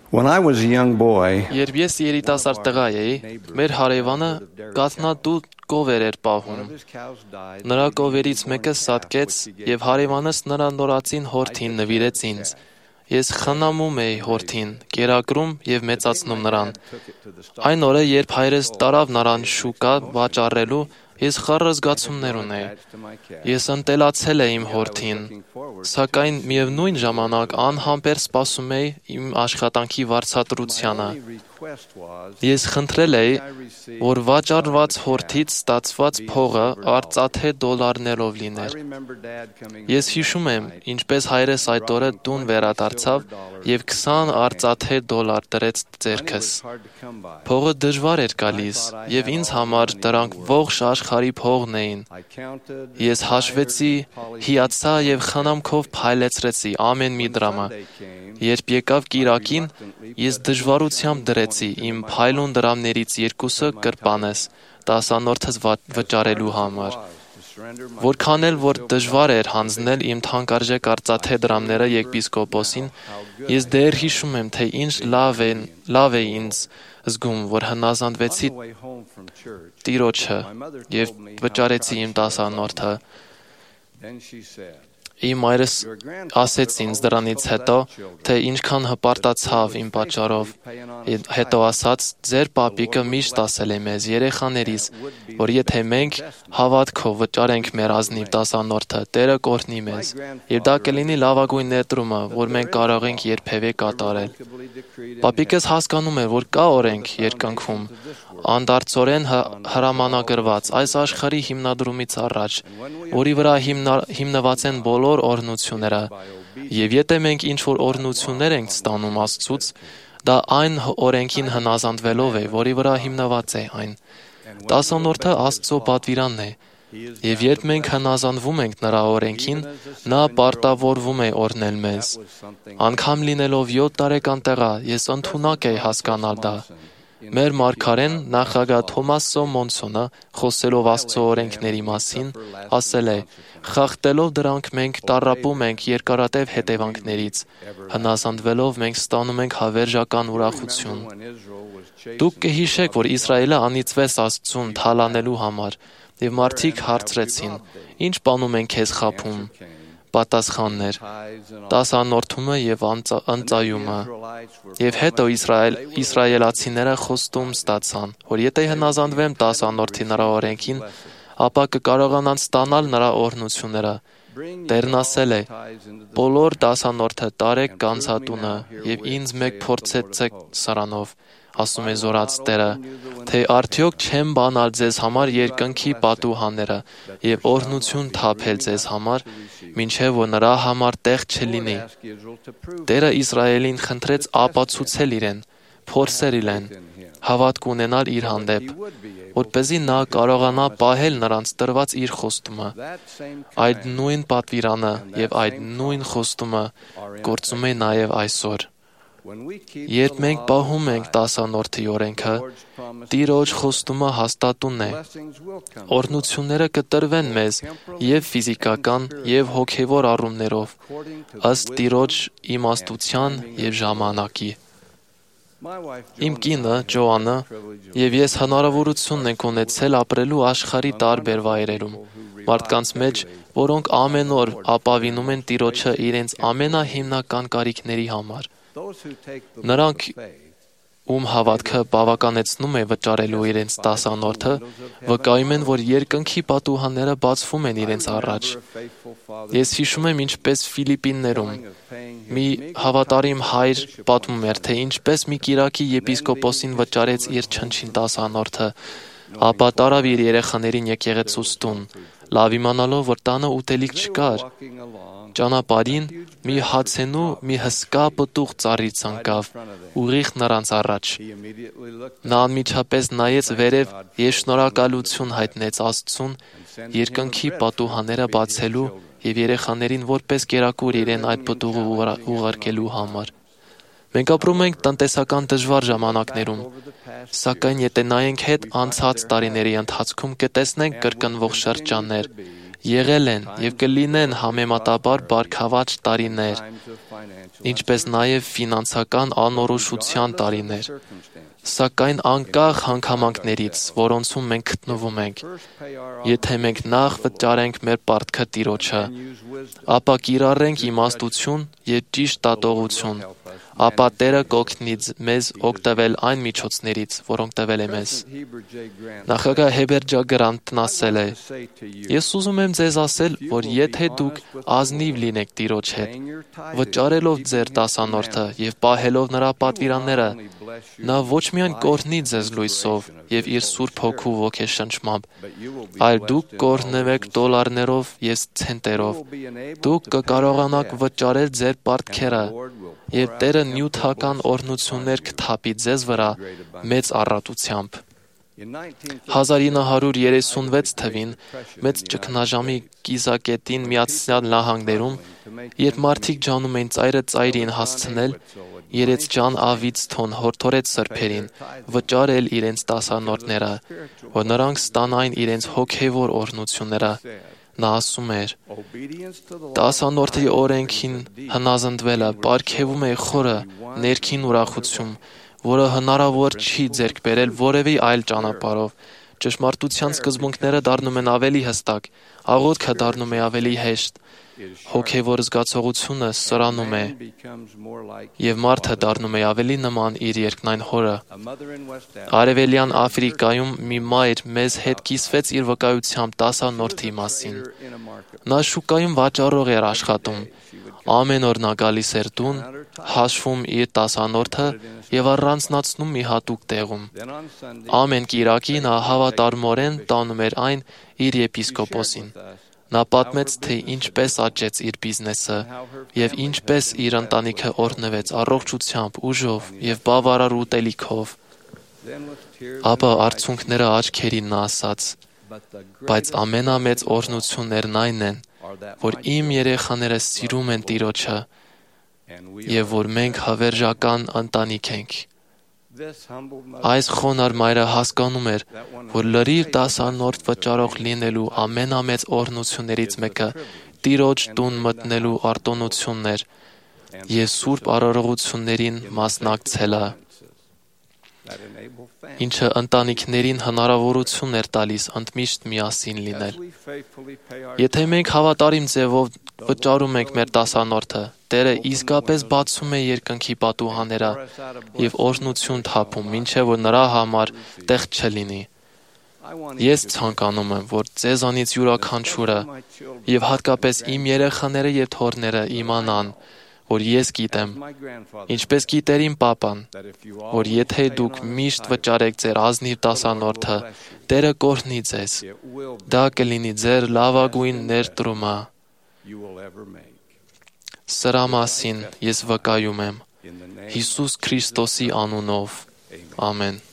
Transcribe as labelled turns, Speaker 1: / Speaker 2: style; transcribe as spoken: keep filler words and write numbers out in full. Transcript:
Speaker 1: When I was a young boy,
Speaker 2: Երբ ես երիտասարդ տղա էի, մեր հարևանը կաթնատու կովեր էր պահում։ Նրա կովերից մեկը սատկեց, եւ հարևանս նրա նորածին հորթին նվիրեց ինձ։ Ես խնամում էի հորթին, կերակրում եւ մեծացնում նրան։ Այն օրը, երբ հայրս տարավ նրան շուկա վաճառելու, ես խառը զգացումներ ունեի։ Ես ընտելացել էի իմ հորթին, սակայն միևնույն ժամանակ անհամբեր սպասում էի իմ աշխատանքի վարձատրությանը։ Ես խնդրել էի, որ վաճառված հորթից ստացված փողը արծաթե դոլարներով լիներ։ Ես հիշում եմ, ինչպես հայրս այդ օրը տուն վերադարձավ եւ քսան արծաթե դոլար դրեց ձեռքս։ Փողը դժվար էր գալիս, եւ ինձ համար դրանք ողջ աշխարհի փողն էին։ Ես հաշվեցի, հիացա եւ խնամքով փայլեցրեցի ամեն մի դրամը։ Երբ եկավ կիրակին, ես դժվարությամբ դրեցի իմ փայլուն դրամներից երկուսը կրպանես տասանորդս վճարելու համար։ Որքան էլ որ դժվար էր հանձնել իմ թանկարժեք արծաթե դրամները եպիսկոպոսին, ես դեռ հիշում եմ, թե ինչ լավ է, լավ է ինձ զգում, որ հնազանդվեցի Տիրոջը եւ վճարեցի իմ տասանորդը։ Իմ մայրս ասեց ինձ դրանից հետո, թե ինչքան հպարտացավ իմ պատճառով։ Հետո ասաց, ձեր պապիկը միշտ ասել է մեզ երեխաներիս, որ եթե մենք հավատքով վճարենք մեր ազնիվ տասանորդը, Տերը կօրհնի մեզ, եւ դա կլինի լավագույն ներդրումը, որ մենք կարող ենք երբևէ կատարել։ Պապիկս հասկանում է, որ կա օրենք երկնքում, անդարձորեն հրամանագրված այս աշխարհի հիմնադրումից առաջ, որի վրա հիմնված են բոլոր օրհնությունները, եւ եթե մենք ինչ-որ օրհնություններ ենք ստանում Աստծուց, դա այն օրենքին հնազանդվելով է, որի վրա հիմնված է այն։ Տասանորդը Աստծո պատվիրանն է, եւ երբ մենք հնազանդվում ենք նրա օրենքին, նա պարտավորվում է օրհնել մեզ։ Անգամ լինելով յոթ տարեկան տղա, ես ընդունակ էի հասկանալ դա։ Մեր մարգարեն նախագահ Թոմասո Մոնսոնը, խոսելով Աստծո օրենքների մասին, ասել է. «Խախտելով դրանք մենք տառապում ենք երկարատև հետևանքներից, հնազանդվելով մենք ստանում ենք հավերժական ուրախություն»։ Դուք կհիշեք, որ Իսրայելը անիծվեց Աստծուն թալանելու համար, եւ մարդիկ հարցրեցին. «Ինչ բանում են քեզ խաբում»։ Պատասխանն էր. տասանորդումը եւ ընծայումը։ Եվ հետո Իսրայել, իսրայելացիները խոստում ստացան, որ եթե հնազանդվեն տասանորդի նրա օրենքին, ապա կկարողանան ստանալ նրա օրհնությունները։ Տերն ասել է. «Բոլոր տասանորդը տարեք կանցատունը եւ ինձ մեկ փորձեցեք սրանով», ասում է Զորաց Տերը, թե արդյոք չեմ բանալ ձեզ համար երկնքի պատուհանները եւ օրհնություն թափել ձեզ համար, մինչեւ որ նրա համար տեղ չլինի։ Տերը Իսրայելին խնդրեց ապացուցել իրեն, փորձել իրեն, հավատք ունենալ իր հանդեպ, որպեսզի նա կարողանա պահել նրանց տրված իր խոստումը։ Այդ նույն պատվիրանը եւ այդ նույն խոստումը գործում է նաեւ այսօր։ Երբ մենք պահում ենք տասանորդի օրենքը, Տիրոջ խոստումը հաստատուն է։ Օրհնությունները կտրվեն մեզ եւ ֆիզիկական, եւ հոգեվոր առումներով, ըստ Տիրոջ իմաստության եւ ժամանակի։ Իմ կինը Ջոանը եւ ես հնարավորություն ենք ունեցել ապրելու աշխարհի տարբեր վայրերում, մարդկանց մեջ, որոնք ամեն օր ապավինում են Տիրոջը իրենց ամենահիմնական կարիքների համար։ Նրանք, ում հավատքը բավականեցնում է վճարելու իրենց տասանորդը, վկայում են, որ երկնքի պատուհանները բացվում են իրենց առաջ։ Ես հիշում եմ, ինչպես Ֆիլիպիններում մի հավատարիմ հայր պատմում էր, թե ինչպես մի կիրակի եպիսկոպոսին վճարեց իր չնչին տասանորդը, ապա տարավ իր երեխաներին եկեղեցուց տուն, լավ իմանալով, որ տանը ուտելիք չկար։ Ճանապարհին մի հացենու մի հսկա պտուղ ծառի ցանկավ, ուղիղ նրանց առաջ։ Նա անմիջապես նայեց վերև եւ շնորհակալություն հայտնեց Աստծուն երկնքի պատուհանները բացելու եւ երեխաներին որպես կերակուր իրեն այդ պտուղը ուղարկելու համար։ Մենք ապրում ենք տնտեսական դժվար ժամանակներում, սակայն եթե նայենք հետ անցած տարիների ընթացքում կտեսնենք կրկնվող շրջաններ, եղել են եւ կլինեն համեմատաբար բարգավաճ տարիներ, ինչպես նաև ֆինանսական անորոշության տարիներ։ Սակայն անկախ հանգամանքներից, որոնցում մենք գտնվում ենք, եթե մենք նախ վճարենք մեր պարտքը Տիրոջը, ապա կիրառենք իմաստություն եւ ճիշտ դատողություն, ապա Տերը կօգնի մեզ օգտվել այն միջոցներից, որոնք տվել է մեզ։ Նախագահ Հեբեր Ջա Գրանտն ասել է. «Ես ուզում եմ ձեզ ասել, որ եթե դուք ազնիվ լինեք Տիրոջ հետ, վճարելով ձեր դասանորդը եւ պահելով նրա պատվիրանները, նա ոչ միայն կօրհնի ձեզ լույսով եւ իր Սուրբ Հոգու ոգեշնչմամբ, այլ դուք կօրհնվեք դոլարներով եւ ցենտերով։ Դուք կկարողանաք վճարել ձեր պարտքերը, եւ Տերը նյութական օրհնություններ կթափի ձեզ վրա մեծ առատությամբ»։ հազար ինը հարյուր երեսունվեց թվին մեծ ճգնաժամի կիզակետին Միացյալ Նահանգներում, երբ մարդիկ ջանում էին ծայրը ծայրին հասցնել, երեցջան ավից թոն հորդորեց սրբերին վճարել իրենց դասանորդները, որ նրանք ստանային իրենց հոգևոր օրհնությունները։ Նա ասում էր. «Դասանորդի օրենքին հնազանդվելը պարգևում է խորը ներքին ուրախություն, որը հնարավոր չի ձեռք բերել որևէ այլ ճանապարհով։ Ճշմարտության սկզբունքները դառնում են ավելի հստակ, աղոթքը դառնում է ավելի հեշտ, հոգևոր զգացողությունը սրանում է, եւ մարդը դառնում է ավելի նման իր երկնային հորը»։ Արևելյան Աֆրիկայում մի մայր մեզ հետ կիսվեց իր վկայությամբ դասանորդի մասին։ Նա շուկայում վաճառող էր աշխատում։ Ամեն օր նա գալիս էր տուն, հաշվում իր դասանորդը եւ առանձնացնում մի հատուկ տեղում։ Ամեն կիրակի նա հավատարմորեն տանում էր այն իր եպիսկոպոսին։ Նա պատմեց, թե ինչպես աճեց իր բիզնեսը եւ ինչպես իր ընտանիքը օրհնվեց առողջությամբ, ուժով եւ բավարար ուտելիքով։ Ապա արցունքները աչքերին նա ասաց. «Բայց ամենամեծ օրհնություններն այն են, որ իմ երեխաները սիրում են Տիրոջը եւ որ մենք հավերժական ընտանիք ենք»։ Այս խոնարհ մայրը հասկանում էր, որ լրիվ դասանորդ վճարող լինելու ամենամեծ օրհնություններից մեկը Տիրոջ տուն մտնելու արտոնությունն էր եւ սուրբ արարողություններին մասնակցելը, ինչը ընտանիքներին հնարավորություն էր տալիս ընդմիշտ միասին լինել։ Եթե մենք հավատարիմ ձևով վճարում ենք մեր դասանորդը, Տերը իսկապես բացում է երկնքի պատուհանները եւ օրհնություն թափում, մինչեւ որ նրա համար տեղ չլինի։ Ես ցանկանում եմ, որ ձեզանից յուրաքանչյուրը եւ հատկապես իմ երեխաները եւ թոռները իմանան, որ ես գիտեմ, ինչպես գիտեր իմ պապան, որ եթե դուք միշտ վճարեք ձեր ազնիվ դասանորդը, Տերը կօրհնի ձեզ։ Դա կլինի ձեր լավագույն ներդրումը։ Սրա մասին ես վկայում եմ Հիսուս Քրիստոսի անունով։ Ամեն։